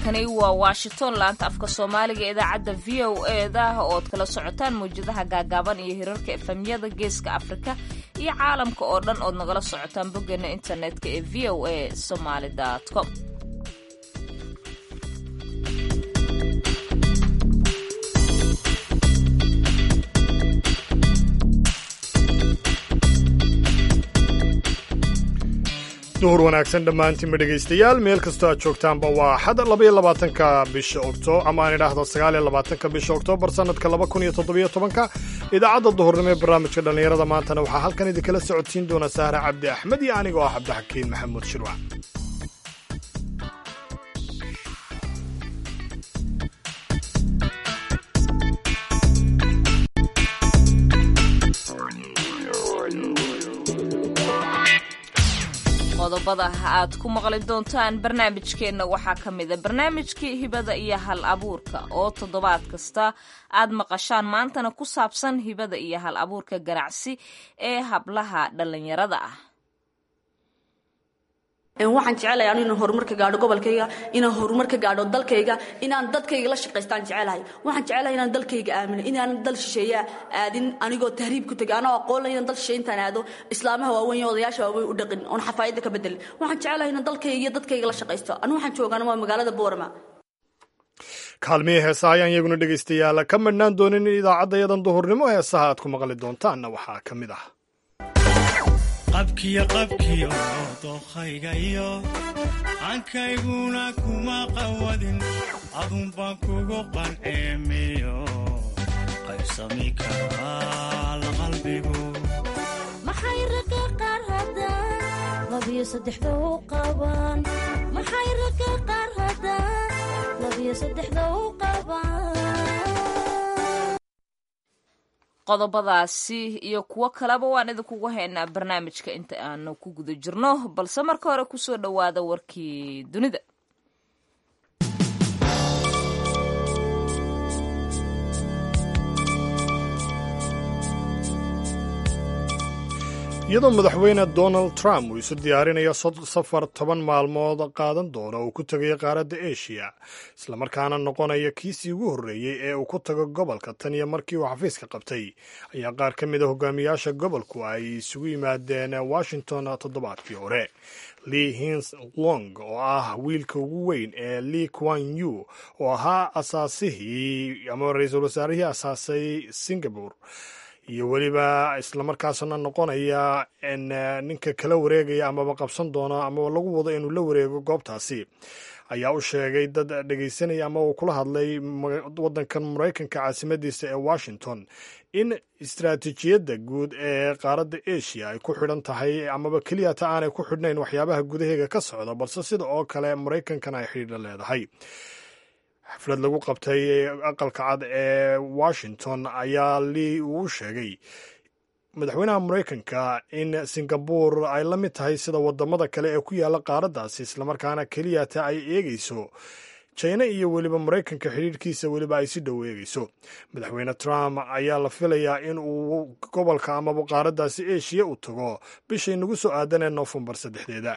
halkani waa washington laanta afka soomaaliga idaacadda v o eda ood kala socotaan mawjadaha gaagaaban iyo hirarka efemyada geeska afrika iyo caalamka oo dhan ood nagala socotaan boggeena internetka ee v o a somaly com duhur wanaagsan dhammaantiinba dhegaystayaal meel kastoo aad joogtaanba waa axad 22-ka bisha ama aan idhaahdo 29-ka bisha oktoobar sannadka 2017 idaacadda duhurnimo ee barnaamijka dhallinyarada maantana waxaa halkan idinkala socodsiin doona sahra cabdi axmed iyo anigoo ah cabdixakiin maxamuud shirwac qodobada aad ku maqli doontaan barnaamijkeenna waxaa ka mida barnaamijkii hibada iyo hal abuurka oo toddobaad kasta aad maqashaan maantana ku saabsan hibada iyo hal abuurka ganacsi ee hablaha dhallinyarada ah. waxaan jecelahay anu inaan horumar ka gaadho gobolkayga, inaan horumar ka gaadho dalkayga, inaan dadkayga la shaqaystaan jecelahay. waxaan jecelahay inaan dalkayga aamino, inaan dal shisheeya aadin anigoo tahriib ku tagay anoo aqoon inaan dal shisheeya intaan aado islaamaha waaweyn iyo odayaasha waaweyn u dhaqin oon xafaayada ka bedelin. waxaan jecelahay inaan dalkayga iyo dadkayga la shaqaysto. anu waxaan joogaa waa magaalada Boorama. kaalmihii heesaha ayaan iyaguna dhegaystayaal ka madhnaan doonin idaacaddayadan duhurnimo heesaha aad ku maqli doontaanna waxaa ka mid ah qabkiyo dookhayga iyo aankayguna kuma qawadin adun baan kugu qanceemiyo qaybsami karaa la qalbigu maxay raga qaar haddaan labiyo saddexda u qabaan maxay raga qaar haddaan labiyo saddexda u qabaan. qodobadaasi iyo kuwo kaleba waan idinkugu haynaa barnaamijka inta aanu ku guda jirno, balse marka hore kusoo dhowaada warkii dunida. iyadoo madaxweyne donald trump uu isu diyaarinayo safar 10 maalmood qaadan doona uu ku tegayo qaaradda eshiya islamarkaana noqonaya kiisii ugu horreeyey ee uu ku tago gobolka tan iyo markii uu xafiiska qabtay ayaa qaar ka mid a hogaamiyaasha gobolku ay isugu yimaadeen washington toddobaadkii hore. Lee Hsien-loong oo ah wiilka ugu weyn ee Lee Kuan Yew oo ahaa asaasihii ama ra-iisul wasaarihii asaasay Singapore iyo weliba islamarkaasna noqonaya ninka kala wareegaya amaba qabsan doona ama lagu wado inuu la wareego goobtaasi ayaa u sheegay dad dhegaysanaya ama uu kula hadlay waddankan maraykanka caasimadiisa ee Washington in istaraatiijiyadda guud ee qaaradda Asia ay ku xidhan tahay amaba keliya ta aanay ku xidhnayn waxyaabaha gudaheega ka socda balse sida oo kale maraykankana ay xidhiidha leedahay. xaflad lagu qabtay aqalka cad ee Washington ayaa Lee uu sheegay madaxweynaha maraykanka in Singapore ay la mid tahay sida wadamada kale ee ku yaala qaaraddaasi islamarkaana keliya ta ay eegayso China iyo weliba maraykanka xidhiidhkiisa weliba ay si dhow eegayso. madaxweyne Trump ayaa la filayaa in uu gobolka amaba qaaraddaasi Asia u tago bishay nagu soo aadanee Noofembar 3.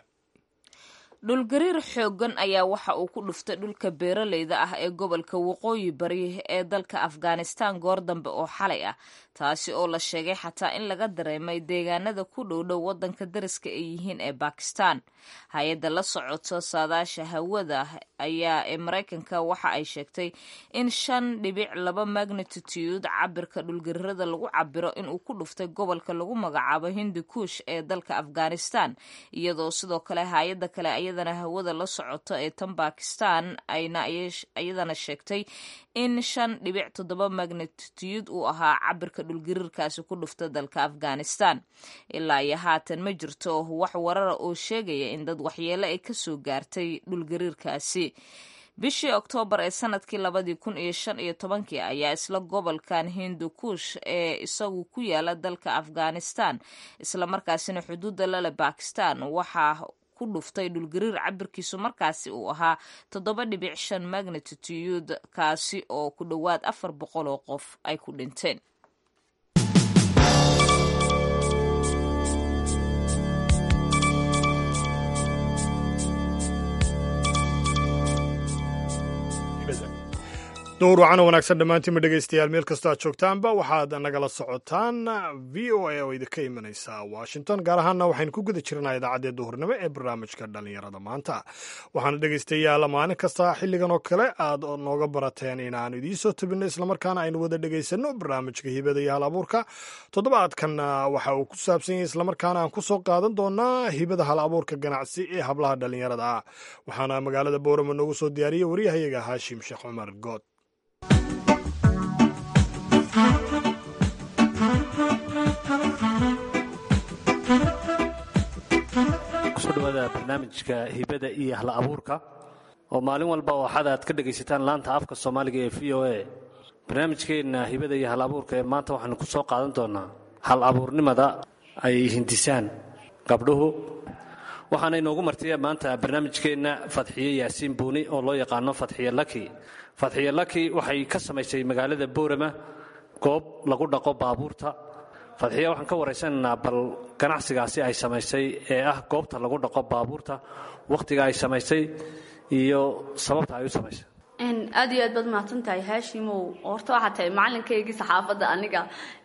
dhulgariir xooggan ayaa waxa uu ku dhuftay dhulka beeraleyda ah ee gobolka waqooyi bari ee dalka Afghanistan goor dambe oo xalay ah, taasi oo la sheegay xataa in laga dareemay deegaanada ku dhowdhow waddanka dariska ay yihiin ee Bakistan. hay-adda la socoto saadaasha hawada ayaa ee Maraykanka waxa ay sheegtay in 5.2 magnitude cabirka dhulgariirada lagu cabiro in uu ku dhuftay gobolka lagu magacaabo Hindu Kush ee dalka Afghanistan, iyadoo sidoo kale hay-adda kale iyadana hawada la socoto ee tan Bakistan ayna iyadana sheegtay in 5.7 magnitude uu ahaa cabirka dhulgariirkaasi ku dhufta dalka Afghanistan. ilaa iyo haatan ma jirto wax warara oo sheegaya in dad waxyeelo ay ka soo gaartay dhulgariirkaasi. bishii Oktoobar ee sanadkii 2015 ayaa isla gobolkan Hindu Kush ee isagu ku yaala dalka Afghanistan isla markaasina xuduudda la leh Bakistan waxaa ku dhuftay dhulgariir cabirkiisu markaasi uu ahaa 7.5 magnitude kaasi oo ku dhowaad 400 oo qof ay ku dhinteen. dowr wacana wanaagsan dhammaantiinma dhegaystayaal meel kastoo aad joogtaanba waxaad nagala socotaan v o a oo idinka imanaysa washington gaar ahaanna waxaynu ku guda jirnaa idaacaddee duhurnimo ee barnaamijka dhallinyarada maanta waxaana dhegaystayaal maalin kasta xilligan oo kale aad nooga barateen inaanu idiin soo tabinno islamarkaana aynu wada dhegaysanno barnaamijka hibada iyo hal abuurka toddobaadkan waxa uu ku saabsan yahay islamarkaana aan ku soo qaadan doonaa hibada hal abuurka ganacsi ee hablaha dhallinyarada ah waxaana magaalada boorama noogu soo diyaariyey waryahayaga haashim sheekh cumar good kusoo dhawaada barnaamijka hibada iyo hal abuurka oo maalin walba waxaad aad ka dhegaysataan laanta afka soomaaliga ee v o a barnaamijkeenna hibada iyo hal abuurka ee maanta waxaanu ku soo qaadan doonaa hal abuurnimada ay hindisaan gabdhuhu waxaana inoogu martiya maanta barnaamijkeenna fadxiye yaasiin buuni oo loo yaqaano fadxiye laki fadxiye laki waxay ka samaysay magaalada boorama goob lagu dhaqo baabuurta fadxiye waxaan ka waraysanaynaa bal ganacsigaasi ay samaysay ee ah goobta lagu dhaqo baabuurta wakhtiga ay samaysay iyo sababta ay u samaysay aad iyo aad baad mahadsan tahay haashimow horta waxaa tahay macalinkaygii saxaafadda aniga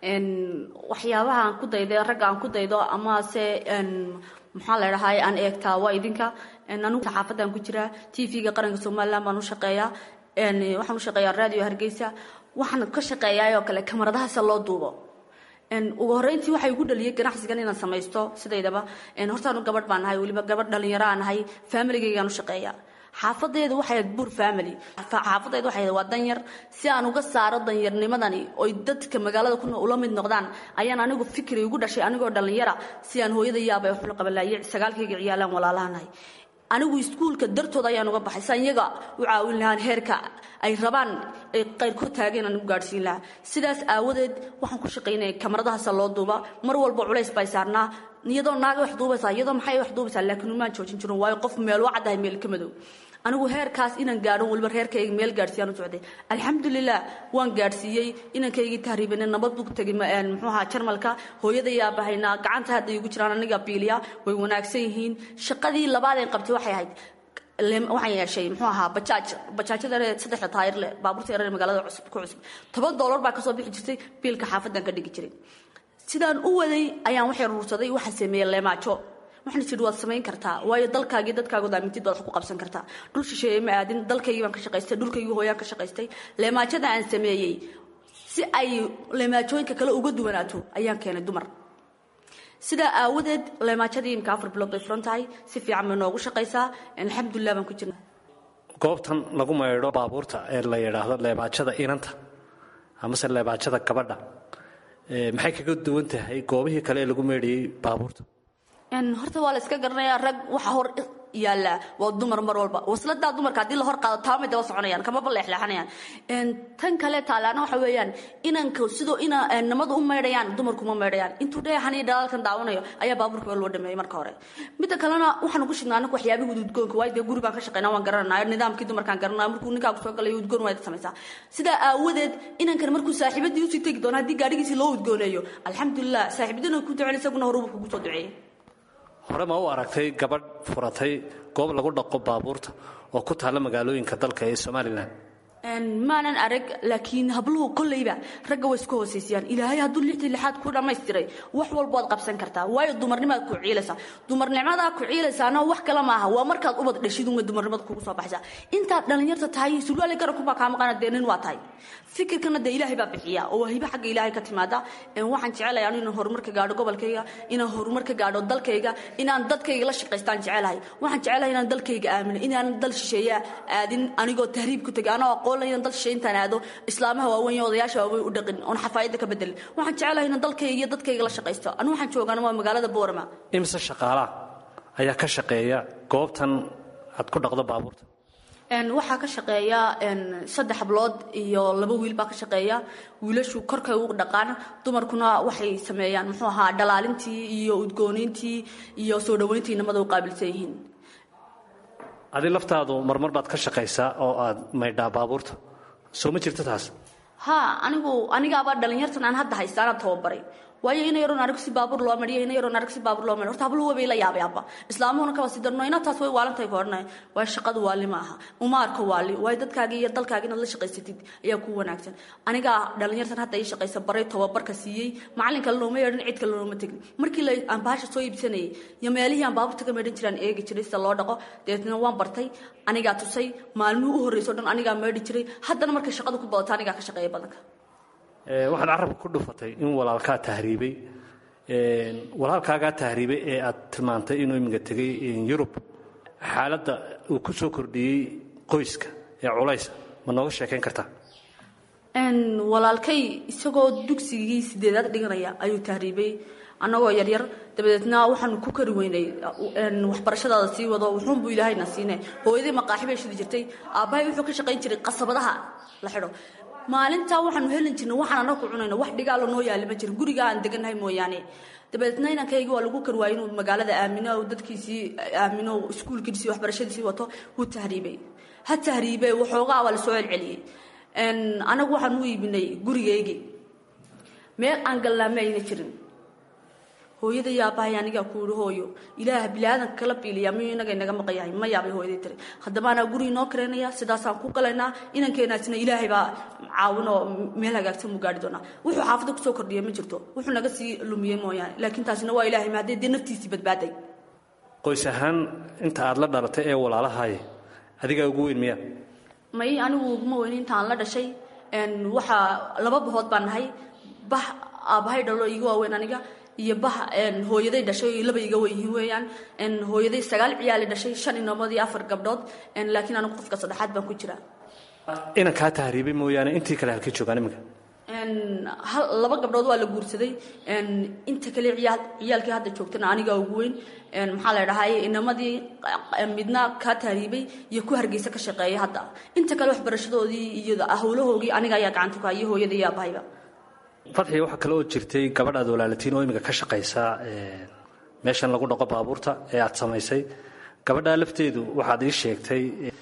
waxyaabaha aan ku dayday ragga aan ku daydo amase maxaa la dhahay aan eegtaa waa idinka anigu saxaafadaan ku jiraa tv-ga qaranka somaliland baan u shaqeeyaa waxaan u shaqeeyaa radio hargeysa waxaan ka shaqeeyaa oo kale kamaradahaas loo duubo ugu horeyntii waxay igu dhaliyay ganacsigan inaan samaysto sidaydaba horta anu gabadh baan nahay weliba gabadh dhalinyaro aan nahay familigaygaan u shaqeeyaa xaafadeedu waxay ahayd buur family xaafadeedu waxay ahayd waa danyar si aan uga saaro danyarnimadani oo dadka magaalada ku ula mid noqdaan ayaan anigu fikri ugu dhashay anigoo dhalinyara si aan hooyada yaabay wax la qabanlaayay sagaalkayga ciyaalaan walaalahanahay anigu iskuulka dartooda ayaan uga baxay san iyaga u caawin lahaan heerka ay rabaan ay qayrkood taageen aan u gaadhsiin lahaa sidaas aawadeed waxaan ku shaqaynayay kamaradahaas loo duuba mar walba culays bay saarnaa iyadoo naaga wax duubaysaa iyadoo maxay wax duubaysaa laakiin umaan joojin jirin waayo qof meel wacadahay meel ka madow anigu heerkaas inaan gaadho waliba reerkayga meel gaadhsiiyaan u socday alxamdulilah waan gaadhsiiyey inankaygii tahriibane nabad buu tegay muxuu ahaa jarmalka hooyaday aabahayna gacanta hadda igu jiraan aniga biiliya way wanaagsan yihiin shaqadii labaad ee qabtay waxay ahayd waxaan yeeshay muxuu ahaa bajaajada saddexda taayir leh baabuurta yareer magaalada cusub ku cusub $10 baa kasoo bixi jirtay biilka xaafadan ka dhigi jiray sidaan u waday ayaan wax ruursaday waxaan sameeyay leemaajo waxaan jiri waad samayn kartaa waayo dalkaagii dadkaagu daamintid waad wax ku qabsan kartaa dhul shisheeye ma aadin dalkaygii baan ka shaqaystay dhulkaygii hooyaan ka shaqaystay leemaajada aan sameeyey si ay leemaajooyinka kale uga duwanaato ayaan keenay dumar sidaa aawadeed leemaajadii imka 4 bilood bay furan tahay si fiican bay noogu shaqaysaa alxamdulilah baan ku jirnaa goobtan lagu maydho baabuurta ee la yidhaahdo leemaajada inanta amase leemaajada gabadha maxay kaga duwan tahay goobihii kale ee lagu maydhiyey baabuurta horta waa la iska garanayaa rag waxa hor yaala waa dumar mar walba waslada dumarka hadii la hor qaado taamay daba soconayaan kama baleexleexanayaan tan kale taalaana waxa weeyaan inanka sidoo namadu u meedhayaan dumarku ma meedhayaan intuu dheexani dhalaalkan daawanayo ayaa baabuurka loo dhameeyay marka hore midda kalena waxaan ugu shidnaa anagu waxyaabihi udgoonka waa guri baan ka shaqeynaa waan garanaa nidaamkii dumarkaan garanaa markuu ninkaagu soo galay udgoon waa samaysaa sidaa aawadeed inankan markuu saaxiibadii u sii tegi doono haddii gaadhigiisii loo udgooneeyo alxamdulilah saaxiibadina ku duceyn isaguna horubu kugu soo duceeyey hore ma u aragtay gabadh furatay goob lagu dhaqo baabuurta oo ku taalla magaalooyinka dalka ee Soomaaliland maanan arag laakiin habluhu kolleyba ragga way isku hooseysiyaan ilaahay hadduu lixaad ku dhammaystiray wax walba waad qabsan kartaa waayo dumarnimada ku ciilaysa dumarnimada ku ciilaysaana wax kale maaha waa markaad ubad dhashid uma dumarnimada kugu soo baxaysa intaad dhalinyarta tahay surwaale garan ku baa kaa maqana deenin waa tahay fikirkana de ilaahay baa bixiya oo wahiba xagga ilaahay ka timaada waxaan jecelahay inaan horumarka gaadho gobolkayga inaan horumarka gaadho dalkayga inaan dadkayga la shaqaystaan jecelahay waxaan jecelahay inaan dalkayga aamino inaan dal shisheeya aadin anigoo tahriib ku tagay anoo aqoon dal shisheyntaan aado islaamaha waaweyn iyo odayaasha waaweyn u dhaqin oon xafaayada ka bedelin waxaan jecelahay inaan dalkayga iyo dadkayga la shaqaysto anu waxaan joogaan waa magaalada boorama imse shaqaalaha ayaa ka shaqeeya goobtan aad ku dhaqdo baabuurta waxaa ka shaqeeya 3 hablood iyo 2 wiil baa ka shaqeeya wiilashu korkay ugu dhaqaan dumarkuna waxay sameeyaan muxuu ahaa dhalaalintii iyo udgoonintii iyo soo dhaweyntii namada u qaabilsan yihiin adi laftaadu marmar baad ka shaqaysaa oo aad maydhaa baabuurta soo ma jirto taas anigaaba dhalinyartan aan hadda haystaana tababaray waayo ina yaroon arag si baabuur loo mariyo ina yaroon arag si baabuur loo mariyo horta habluhu way la yaabayaba islaamuna ka wasi darno ina taas way waalantay koornay waa shaqadu waali ma aha uma arko waali way dadkaaga iyo dalkaaga inaad la shaqaysatid ayaa ku wanaagsan aniga dhalinyartan hadda ay shaqaysa baray tababarka siiyey macalinka looma yeedhin cid kale looma tegin markii aan baasha soo iibsanayay iyo meelihii aan baabuurta ka meedhin jiraan eegi jiray sida loo dhaqo deetna waan bartay anigaa tusay maalmuhu u horreysay dhan anigaa meedhi jiray haddana markay shaqadu ku badato anigaa ka shaqeeya badanka waxaad carabka ku dhufatay in walaalkaa tahriibay walaalkaagaa tahriibay ee aad tilmaantay inuu iminka tegay yurub xaaladda uu ku soo kordhiyey qoyska ee culaysa ma nooga sheekayn kartaa walaalkay isagoo dugsigii 8aad dhiganaya ayuu tahriibay annagoo yaryar dabadeedna waxaan ku kari weynay waxbarashadaada sii wado wuxuunbuu ilaahayna siinay hooyadii maqaaxi bay shidi jirtay aabbahay wuxuu ka shaqayn jiray qasabadaha la xidho maalintaa waxaanu helin jirnay waxaan annaga ku cunayno wax dhigaalo noo yaali ma jirin guriga aan degannahay mooyaane dabadeedna inankaygi waa lagu kari waayay inuu magaalada aamino dadkiisii aamino iskuulkiisii waxbarashadiisii wato wuu tahriibay ha tahriibay waxoogaa waa la soo celceliyey anagu waxaan u iibinay gurigeygii meel aan gallaama ayna jirin hooyada yaabahay aniga ku yiri hooyo ilaaha bilaadanka kala biiliya ma inaga inaga maqayahay ma yaabay hooyadii tiri haddaba ana guri noo kareenaya sidaas aan ku galaynaa inankeenaasina ilaahay baa caawino meel hagaagsan mu gaari doona wuxuu xaafada ku soo kordhiyay ma jirto wuxuu naga sii lumiyay mooyaan laakiin taasina waa ilaahay maadee naftiisii badbaaday qoys ahaan inta aad la dhalatay ee walaalahay adiga ugu weyn miya may anigu ma weyn inta aan la dhashay waxa laba bahood baan nahay bah aabahay dhalo iga waaweyn aniga iyo bah hooyaday dhashay laba iga weyn weeyaan hooyaday 9 ciyaal dhashay 5 inamoodii 4 gabdhood laakiin anigu qofka saddexaad baan ku jiraa ina ka tahriibay mooyaane intii kale halkii joogaan iminka laba gabdhood waa la guursaday inta kale ciyaalkii hadda joogtana aniga ugu weyn maxaa la dhahay inamadii midna ka tahriibay iyo ku hargeysa ka shaqeeyay hadda inta kale waxbarashadoodii iyo hawlahoogii aniga ayaa gacanta ku hayay hooyada iyo aabahayba fadxi waxa kale oo jirtay gabadhaad walaalatiin oo iminka ka shaqaysa meeshan lagu dhaqo baabuurta ee aad samaysay gabadhaa lafteedu waxaad ii sheegtay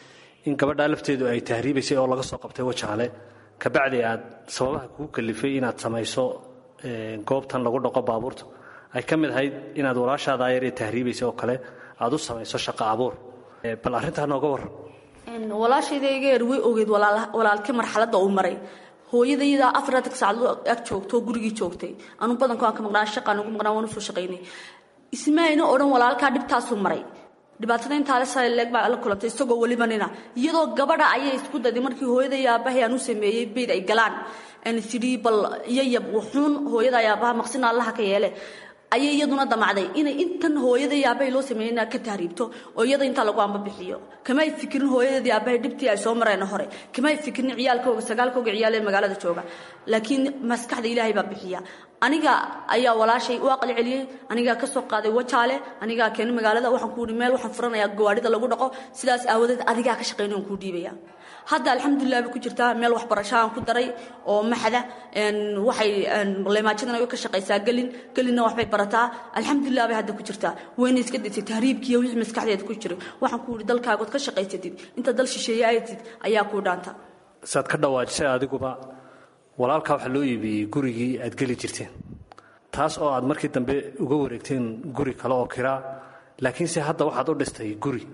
in gabadhaa lafteedu ay tahriibaysay oo laga soo qabtay wajaale kabacdi aad sababaha kugu kalifay inaad samayso goobtan lagu dhaqo baabuurta ay ka mid ahayd inaad walaashaada yar ee tahriibaysay oo kale aad u samayso shaqo abuur bal arrintaa nooga warran walaashayda iga yar way ogeed walaalkii marxaladda uu maray hooyadayda 4 saacadood ag joogto gurigii joogtay anu badanku aan ka maqnaa shaqaan ugu maqnaa waan soo shaqaynay ismaayna oo dhan walaalka dhibtaas u maray dhibaatada inta la saaray baa la kulantay isagoo waliba nina iyadoo gabadha ayay isku daday markii hooyada yaabahay aanu sameeyay beed ay galaan sidii bal iyayab wuxuun hooyada yaabaha maqsina Allah ka yeele ayay iyaduna damacday inay intan hooyada yaabahay loo sameeyay ka tahriibto oo iyada inta lagu amba bixiyo kama ay fikirin hooyada yaabahay dhibtii ay soo mareen hore kama ay fikirin ciyaalkooga 9 ciyaal ee magaalada jooga laakiin maskaxda Ilaahay baa bixiya aniga ayaa walaashay u aqal celiyay aniga ka soo qaaday wajaale aniga keenay magaalada waxaan ku yiri meel waxaan furanayaa gawaarida lagu dhaqo sidaas aawadeed adiga ka shaqeynaan ku dhiibaya hadda alxamdulillah ku jirtaa meel waxbarasho aan ku daray oo maxada waxay leemaajadana ay ka shaqeysaa galina waxbay barataa alxamdulillah bay hadda ku jirtaa wayna iska dhigtay tahriibkii wixii maskaxdeeda ku jiray waxaan ku yiri dalkaaga ka shaqeysatid inta dal shisheeye aytid ayaa ku dhaanta saad ka dhawaajisay adiguba walaalka waxa loo iibiyay gurigii aad gali jirteen taas oo aad markii dambe uga wareegteen guri kale oo kiraa laakiin si hadda waxaad u dhistay guri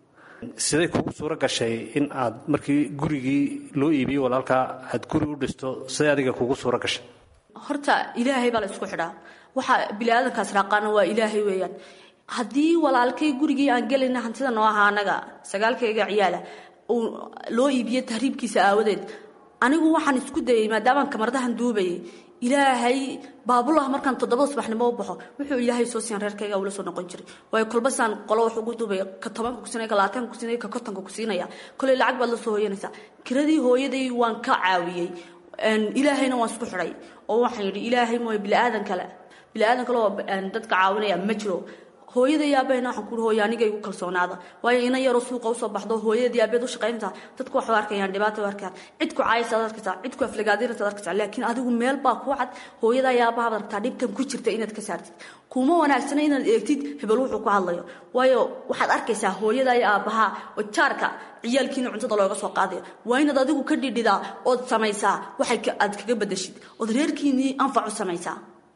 sidee kugu suura gashay in aad markii gurigii loo iibiyay walaalka aad guri u dhisto sidee adiga kugu suura gashay horta ilaahay baa la isku xidhaa waxa bilaadankaas raaqana waa ilaahay weeyaan haddii walaalkay gurigii aan galayna hantida noo ahaa anaga 9 ciyaala loo iibiyay tahriibkiisa aawadeed anigu waxaan isku dayay maadaama kamaradahan duubayay ilaahay baabullah markaan 7 subaxnimo u baxo wuxuu ilaahay soo siin reerkayga ula soo noqon jiray way kulbasaan qolo wax ugu duubay ka 10 ku siinay ka 20 ku siinay ka 50 ku siinaya kulay lacag baad la soo hooyanaysaa kiradii hooyaday waan ka caawiyay ilaahayna waan isku xiray oo waxaan yiri ilaahay mooy bilaadan kale oo dadka caawinaya ma jiro hooyada yaabayna waxaan ku hooyo aniga igu kalsoonaada waayo ina yaro suuqa u soo baxdo hooyada yaabeed u shaqeynta dadku wax arkayaan dhibaato arkayaan cid ku caayisa dadka cid ku aflagaadina dadka laakiin adigu meel baa ku cad hooyada yaabaha barta dhibtan ku jirta inaad ka saartid kuma wanaagsan inaad eegtid hebel wuxuu ku hadlayo waayo waxaad arkaysaa hooyada yaabaha oo jaarka ciyaalkiina cuntada looga soo qaaday waa inaad adigu ka dhidhidaa oo samaysaa waxay aad kaga badashid oo reerkiini anfac u samaysaa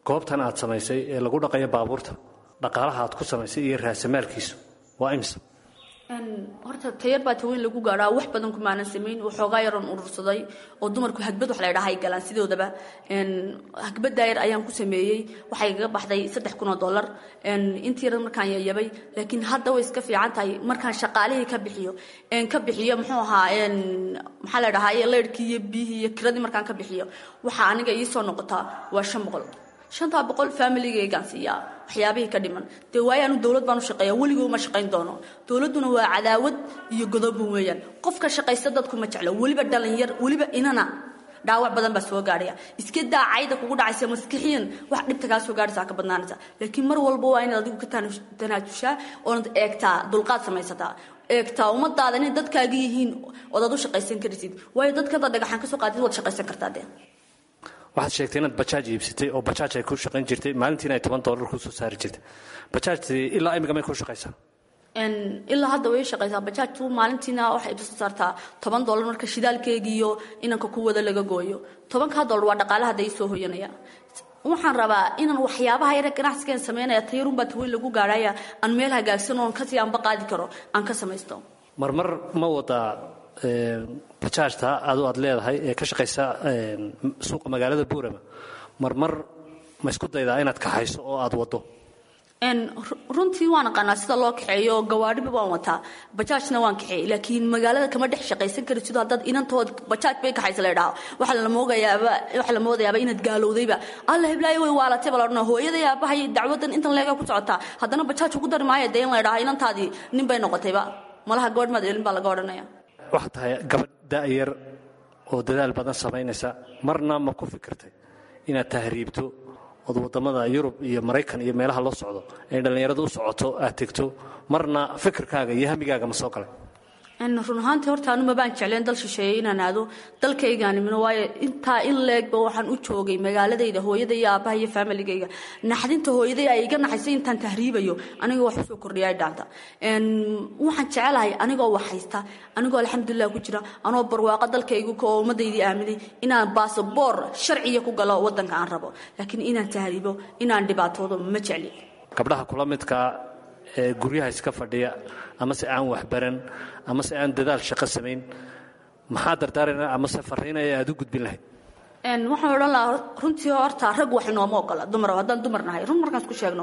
goobtan aad samaysay ee lagu dhaqayo baabuurta dhaqaalaha aad ku samaysay iyo raasamaalkiisu waa imisa horta tayar baa taweyn lagu gaadhaa wax badan kumaanan samayn waxoogaa yaran urursaday oo dumarku hagbad wax la ydhaha ay galaan sidoodaba hagbad daayar ayaan ku sameeyey waxay igaga baxday $3,000 intii yaran markaan yayabay laakiin hadda way iska fiican tahay markaan shaqaalihii ka bixiyo muxuu ahaa maxaa la dhahaa leyrhkii iyo biyihii iyo kiradii markaan ka bixiyo waxaa aniga ii soo noqotaa waa $500 familigaygaan siiyaa waxyaabihii ka dhiman dee waayaanu dowlad baan u shaqeeya weligoo ma shaqayn doono dowladduna waa cadaawad iyo godobun weeyaan qofka shaqaysta dadku ma jeclo weliba dhalinyar weliba inana dhaawac badan baa soo gaadhaya iska daa cayda kugu dhacaysa maskixiyan wax dhibta kaa soo gaadhaysaa ka badnaanaysa laakiin mar walba waa inaad adigu ka tanaajushaa oonad eegtaa dulqaad samaysataa eegtaa ummadaada inay dadkaaga yihiin odaad u shaqaysan kartid waayo dadkada dhagaxaan ka soo qaadid waad shaqaysan kartaa dee waxaad sheegtay inaad bajaaj iibsatay oo bajaaj ay ku shaqayn jirtay maalintiina ay $10 ku soo saari jirtay bajaajtii ilaa imika may ku shaqaysaa ilaa hadda way shaqaysaa bajaajtu maalintiina waxay soo saartaa $10 marka shidaalkeega iyo inanka ku wada laga gooyo $10 waa dhaqaalaha day soo hoyanaya waxaan rabaa inaan waxyaabaha yar ganacsigan sameynaya tayarun baa taweyn lagu gaadhaya aan meel hagaagsan oo kasii aanba qaadi karo aan ka samaysto marmar ma wadaa bajaajta aad leedahay ee ka shaqaysa suuqa magaalada Buurama marmar ma isku daydaa inaad kaxayso oo aad wado runtii waan aqaanaa sida loo kaxeeyo gawaadhiba waan wataa bajaajna waan kaxeeyey laakiin magaalada kama dhex shaqaysan karid sidoo haddaad inantood bajaaj bay kaxaysa la idhaho waxa la moodayaaba inaad gaalowdayba alla heblaayo way waalatay baa la odhanaa hooyaday aabahay dacwadan intan leega ku socotaa haddana bajaaj ugu dari maayo dee in la idhaho inantaadii nin bay noqotayba malaha gabadh maad elin baa laga odhanaya waxaad tahay gabadh da'yar oo dadaal badan samaynaysa marna ma ku fikirtay inaad tahriibto ood waddamada Yurub iyo Maraykan iyo meelaha loo socdo ee dhalinyaradu u socoto aad tegto marna fikirkaaga iyo hamigaaga ma soo galay run ahaantii horta anu ma baan jecleen dal shisheeye inaan aado dalkaygaanimino waayo intaa in leegba waxaan u joogay magaaladayda hooyaday iyo aabbaha iyo familigayga naxdinta hooyaday ay iga naxaysay intaan tahriibayo anigoo wax usoo kordhiyay dhaanta waxaan jecelahay anigoo wax haysta anigoo alxamdulilah ku jira anoo barwaaqo dalkaygu ka ummadaydii aaminay inaan baasaboor sharciya ku galo waddanka aan rabo laakiin inaan tahriibo inaan dhibaatoodo ma jecli gabdhaha kula midka ee guryaha iska fadhiya ama se aan wax baran ama se aan dadaal shaqo samayn maxaa dardaarana ama se fariinaya aad u gudbin lahayd waxaan odhan lahaa runtii horta rag wax inooma ogola dumar haddaan dumar nahay run markaan isku sheegno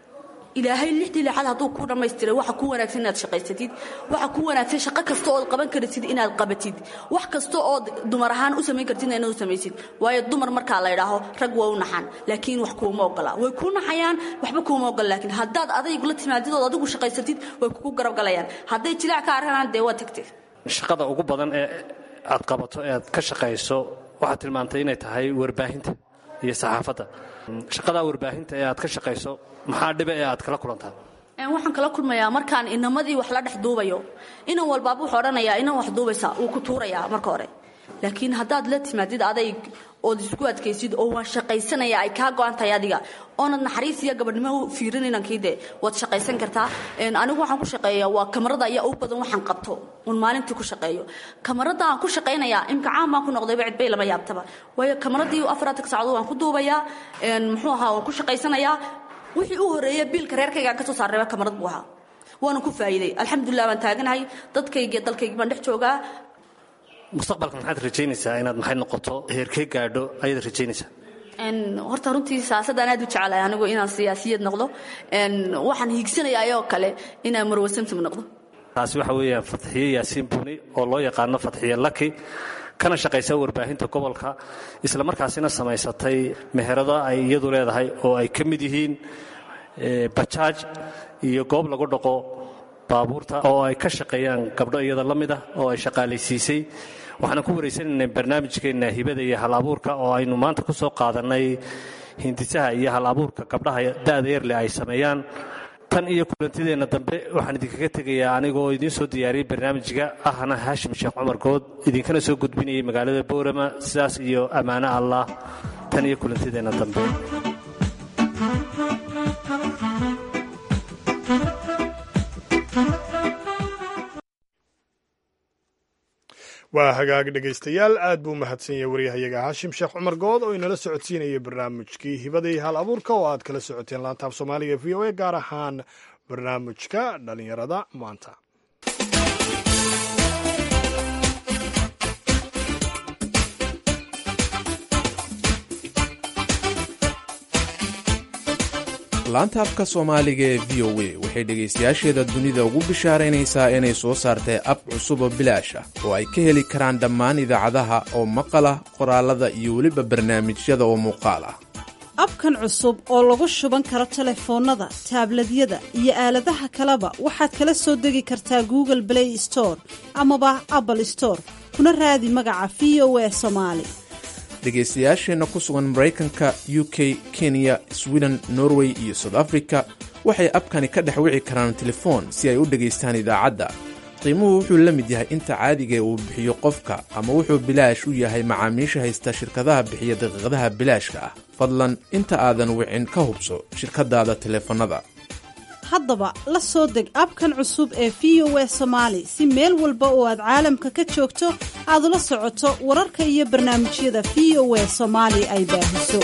ilaahay 6 lixaad hadduu ku dhamaystiray waxa ku wanaagsan inaad shaqaysatid waxa ku wanaagsan shaqo kasta oo qaban kartid inaad qabatid wax kasta oo dumar ahaan u sameyn kartid inaad u samaysid waayo dumar marka la yiraahdo rag waa u naxan laakiin wax kuuma ogola way ku naxayaan waxba kuuma ogola laakiin haddaad adaygu la timaadid oo adigu shaqaysatid way kugu garab galayaan hadday jilaac ka arkaan dee waa tagtay shaqada ugu badan ee aad qabato ee aad ka shaqayso waxa tilmaantay inay tahay warbaahinta iyo saxaafadda shaqada warbaahinta ee aad ka shaqayso maxaa dhiba ee aad kala kulantaa waxaan kala kulmayaa markaan inamadii wax la dhex duubayo inan walbaaba wuxuu odhanayaa inan wax duubaysa uu ku tuurayaa marka hore laakiin haddaad la timaadid aday ood isku adkaysid oo waan shaqaysanaya ay kaa go'an tahay adiga oonad naxariis iyo gabadhnimo u fiirin inankayde waad shaqaysan kartaa anigu waxaan ku shaqeeyaa waa kamarada ayaa u badan waxaan qabto un maalintii ku shaqeeyo kamarada aan ku shaqaynayaa imka caan baan ku noqdayba cid bay lama yaabtaba waayo kamaradii 4 saacadood waan ku duubayaa muxuu ahaa waan ku shaqaysanayaa wixii u horeeyay biilka reerkayga ka soo saaray kamarad buu ahaa waana ku faa'iiday alxamdulillah waan taaganahay dadkayga dalkayga baan dhex joogaa mustaqbalka maxaad rajaynaysaa inaad maxay noqoto heerkee gaadho ayaad rajaynaysaa horta runtii siyaasadaan aad u jecelahay anigu inaan siyaasiyad noqdo waxaan hiigsanayaa ayoo kale inaan marwasantum noqdo taasi waxa weeyaan Fatxiye Yaasiin Buni oo loo yaqaano Fatxiye Laki kana shaqaysa warbaahinta gobolka isla markaasina samaysatay meherada ay iyadu leedahay oo ay ka mid yihiin bajaaj iyo goob lagu dhaqo baabuurta oo ay ka shaqeeyaan gabdho iyada la mid ah oo ay shaqaalaysiisay waxaan ku wareysanaynaa barnaamijkeena hibada iyo hal abuurka oo aynu maanta ku soo qaadanay hindisaha iyo hal abuurka gabdhaha da'da yar leh ay sameeyaan tan iyo kulantideena dambe waxaan idinkaga tegayaa anigoo idiin soo diyaariyay barnaamijka ahna Haashim Sheekh Cumar Good idinkana soo gudbinayay magaalada Boorama sidaas iyo amaana Allah tan iyo kulantideena dambe waa hagaag dhegaystayaal aad buu mahadsan yahay waryahayaga haashim sheekh cumar good oo inala socodsiinayay barnaamijkii hibada iyo hal abuurka oo aad kala socoteen laantaaf soomaaliga v o a gaar ahaan barnaamijka dhalinyarada maanta. laanta afka soomaaliga ee v o a waxay dhegaystayaasheeda dunida ugu bishaaraynaysaa inay soo saartay ab cusub oo bilaash ah oo ay ka heli karaan dhammaan idaacadaha oo maqal ah qoraalada iyo weliba barnaamijyada oo muuqaal ah. abkan cusub oo lagu shuban karo telefoonnada taabladyada iyo aaladaha kaleba waxaad kala soo degi kartaa Google Play Store amaba Apple Store kuna raadi magaca v o a Soomaali. dhegaystayaasheenna ku sugan maraykanka, UK, Kenya, Sweden, Norway iyo South Africa waxay abkani ka dhex wici karaan telefoon si ay u dhegaystaan idaacadda. qiimuhu wuxuu la mid yahay inta caadiga uu bixiyo qofka ama wuxuu bilaash u yahay macaamiisha haysta shirkadaha bixiya daqiiqadaha bilaashka ah. fadlan inta aadan wicin ka hubso shirkadaada telefoonnada. haddaba la soo deg abkan cusub ee v o a Soomaali si meel walba oo aad caalamka ka joogto aad ula socoto wararka iyo barnaamijyada v o a Soomaali ay baahiso.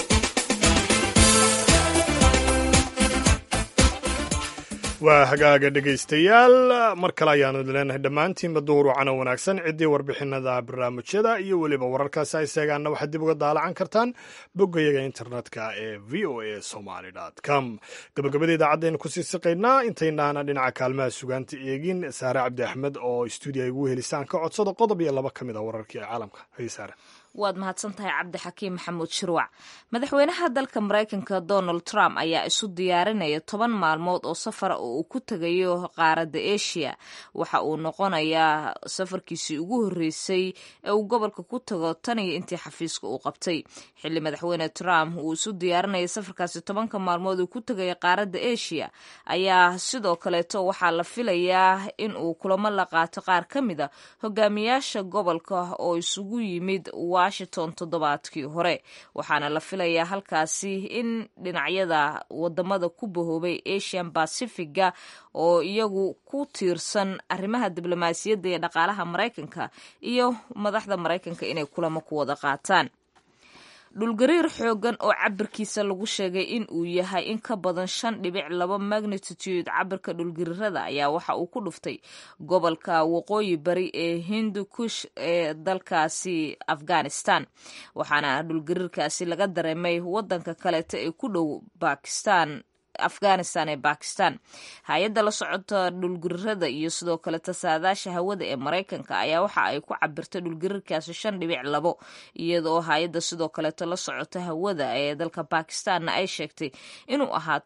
waa hagaaga dhegaystayaal mar kale ayaanu leenahay dhammaantiinba duhur wacana wanaagsan ciddii warbixinada barnaamijyada iyo weliba wararkaasi ay seegaanna waxaad dib uga daalacan kartaan boggayaga internetka ee v o a somaly com. gabagabada idaacaddeenu kusii siqaynaa intaynaana dhinaca kaalmaha sugaanta eegin saare cabdi axmed oo stuudiya igu helisaan ka codsada qodob iyo laba ka mid a wararkii caalamka. hay saare. waad mahadsantahay cabdixakiim maxamuud shirwac. madaxweynaha dalka maraykanka Donald Trump ayaa isu diyaarinaya 10 maalmood oo safara oo uu ku tagayo qaaradda Asia. waxa uu noqonayaa safarkiisii ugu horreysay ee uu gobolka ku tago tan iyo intii xafiiska uu qabtay. xilli madaxweyne Trump uu isu diyaarinaya safarkaasi 10 maalmood uu ku tagayo qaaradda Asia ayaa sidoo kaleeto waxaa la filayaa in uu kulamo la qaato qaar ka mid a hogaamiyaasha gobolka oo isugu yimid Washington toddobaadkii hore. waxaana la filayaa halkaasi in dhinacyada wadamada ku bahoobay Asian Pacific-ga oo iyagu ku tiirsan arrimaha diblomaasiyadda iyo dhaqaalaha Maraykanka iyo madaxda Maraykanka inay kulamo ku wada qaataan. dhulgariir xoogan oo cabirkiisa lagu sheegay in uu yahay in ka badan 5.2 magnitude cabirka dhulgariirada ayaa waxa uu ku dhuftay gobolka waqooyi bari ee Hindu Kush ee dalkaasi Afghanistan. waxaana dhulgariirkaasi laga dareemay wadanka kaleeta ee ku dhow Afghanistan ee Pakistan. hay-adda la socota dhulgariirada iyo sidoo kale saadaasha hawada ee Maraykanka ayaa waxa ay ku cabirtay dhulgariirkaasi 5.2 iyadoo hay-adda sidoo kale la socota hawada ee dalka Pakistan ay sheegtay inuu ahaa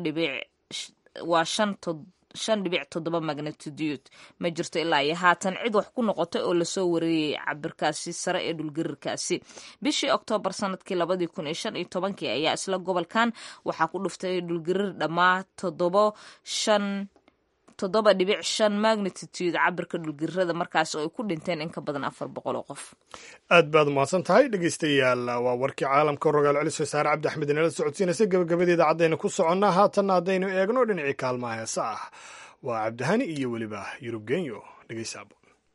5.7 magnitude. ma jirto ilaa iyo haatan cid wax ku noqotay oo lasoo wareeyay cabirkaasi sare ee dhulgariirkaasi. bishii Oktoobar sanadkii 2015 ayaa isla gobolkan waxaa ku dhuftay dhulgariir dhammaa 7.5 magnitude cabirka dhulgariirada markaas oo ay ku dhinteen in ka badan 400 oo qof. aad baad umahadsan tahay dhegaystayaal. waa warkii caalamka rogaal celis saare cabdi axmed inala socodsiinaysa. gabagabadeeda caddaynu ku soconnaa. haatanna haddaynu eegno dhinacii kaalmaha heesa ah waa cabdihani iyo weliba yurub genyo. dhegaysaabo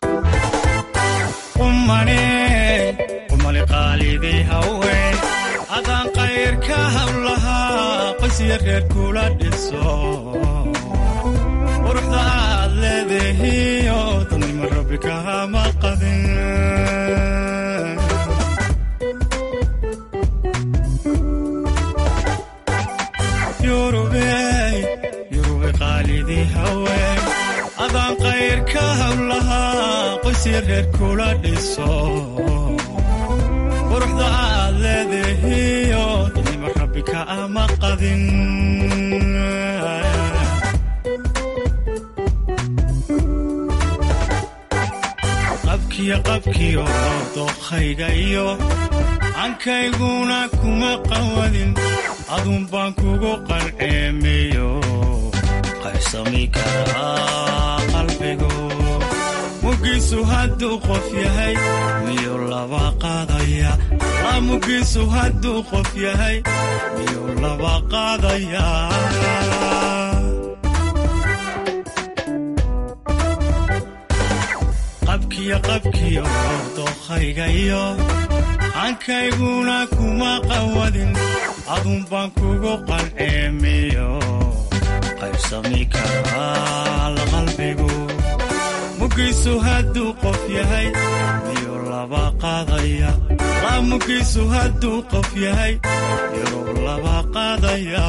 umali qaalidii haween adaan qayrka hawlahaa qoysya reer kula dhiso quruxda aad leedahiyo danima rabbi kahama qadin. yurube qaalidii haween adaan qayrka hawlahaa qoysya reer kula dhiso quruxda aad leedahiyo danima rabbi kahama qadin. qabkiyo dookhayga iyo cankayguna kuma qawadin adun baan kugu qalceemiyo qaybsami karaa qalbigu mugiisu hadduu qof yahay miyuu laba qaadaya mugiisu hadduu qof yahay miyuu laba qaadaya. qadarkiyo qabkiyo dookhaygayo hankayguna kuma qawadin adun baan kugu qalceemiyo qaybsami karaa la qalbigu mugiisu hadduu qof yahay miyuu laba qaadaya mugiisu hadduu qof yahay miyuu laba qaadaya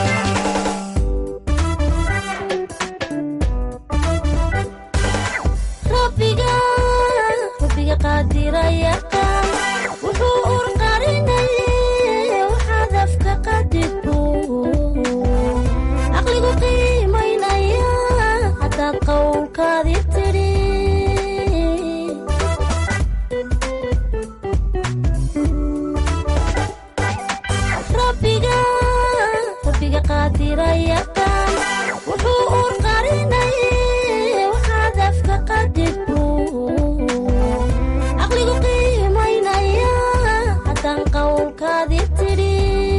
rabbiga qaadiraya wuxuu urqarinayay waxaad afka qadidu caqligu qiimaynaya haddaad qowlkaadi tidhi rabbiga qaadiraya wuxuu urqarinayay waxaad afka qadidu caqligu qiimaynaya haddaan qowlkaadi tidhi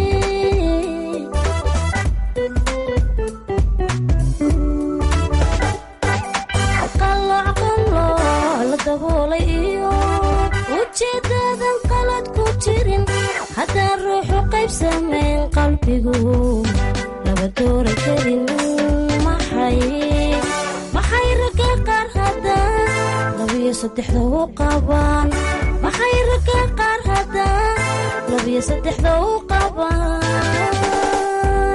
qalooc la daboolay iyo ujeedadan qalad ku jirin haddaan ruuxu qaybsamayn qalbigu laba doora karin maxay ragga qaar haddaan labiyo saddexda u qabaan maxay ragga qaar haddaan labiyo saddexda u qabaan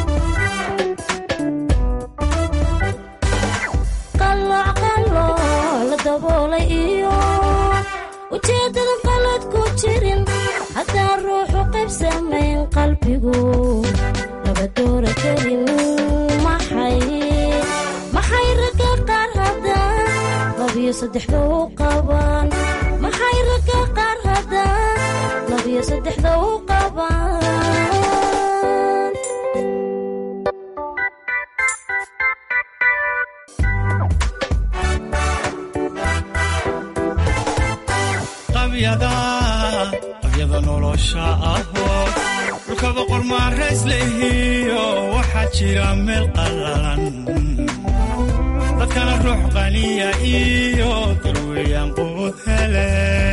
qalooc la daboolay iyo ujeedadan qalad ku jirin haddaan ruuxu qaybsamayn qalbigu laba doora karin maxay ragga qaar haddaan labiyo saddexda u qabaan maxay ragga qaar haddaan labiyo saddexda u qabaan qabyada nolosha ahoo dhulka boqor maarays lehiyo waxaa jira meel qallalan dadkana ruux qaniya iyo darweeyaan quud hele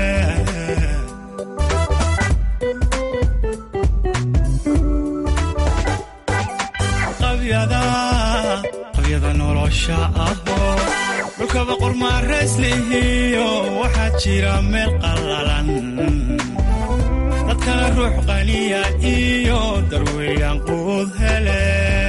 qabyada nolosha ahoo dhulka boqor maarays lehiyo waxaa jira meel qallalan dadkana ruux qaniya iyo darweeyaan quud hele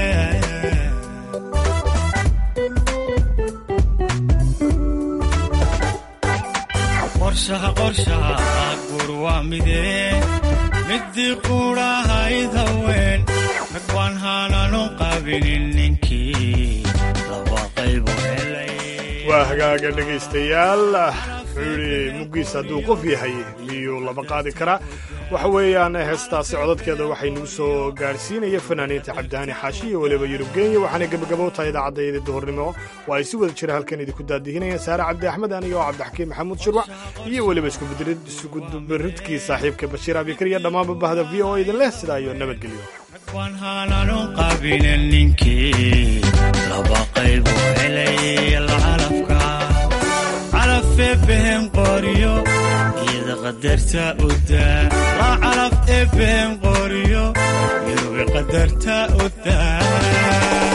qorshaha guur waa midee midii quudhahayd haween rag waan haananu qabinin ninkii laba qaybu helay waa hagaaga dhegaystayaal wuxuu yidhi muggiis hadduu qof yahay miyuu laba qaadi karaa waxa weeyaan heestaasi codadkeeda waxay nagu soo gaadhsiinaya fanaaniinta cabdihaani xaashi iyo weliba yurub kenya waxaana gebagabo tahay idaacaddaeeda duhurnimo waa ay si wada jira halkan idinku daadihinayaan saare cabdi axmed aniga oo cabdixakiim maxamuud shirwac iyo weliba iskudubaridkii saaxiibka bashiir abikar iyo dhammaanba bahda v o idin leh sidaa iyo nabadgelyo waan haananu qabinin ninkii laba qaybu helay calafka calafee behen qoryo iyada qadarta udaa laa calaf ee behen qoryo iyada qadarta udaa